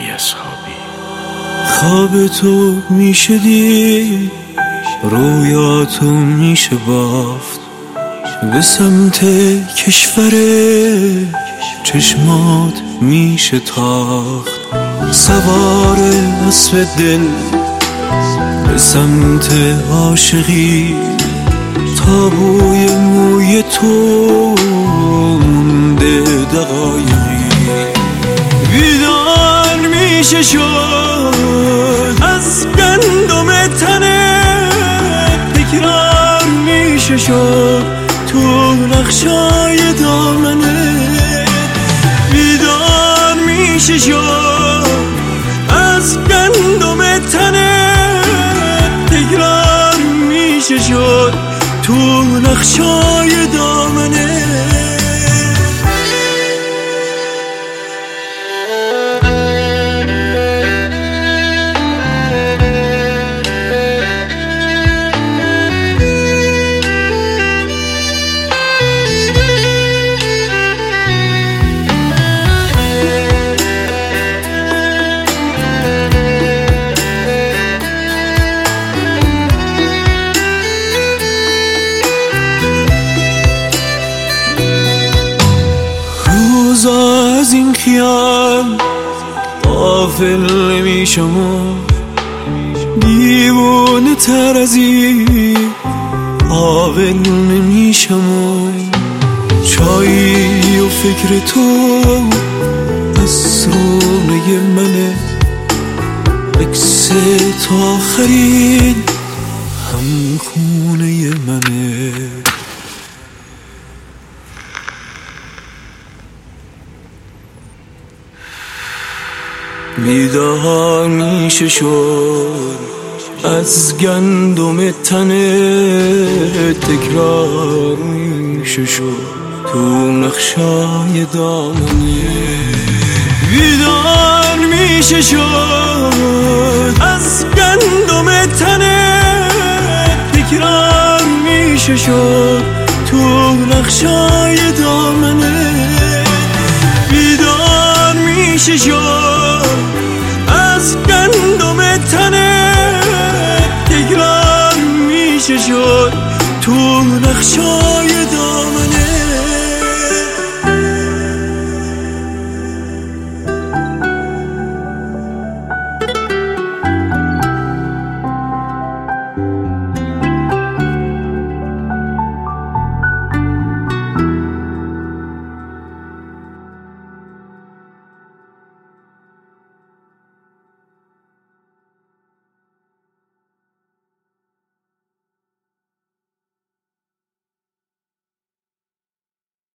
خواب تو میشه دید، رویا تو میشه بافت، به سمت کشور چشمات میشه تاخت، سوار اسب دل به سمت عاشقی، تا بوی موی تو مونده دقایقی. بیدار میشه شد از گندم تنت، تکرار میشه شد تو نقشای دامنت. بیدار میشه شد از گندم تنت، تکرار میشه شد تو نقشای دامنت. از این خیال غافل نمیشم و دیوانه تر از این قابل نمیشم و چایی و فکر تو از رونه منه، عکس تا آخرین هم خونه منه. بیدار میشه شد از گندم تنت، تکرار میشه شد تو نقشای دامنه. بیدار میشه شد از گندم تنت، تکرار میشه شد تو نقشای دامنه. بیدار میشه شد از گندم تنت، تکرار میشه شد تو نقشای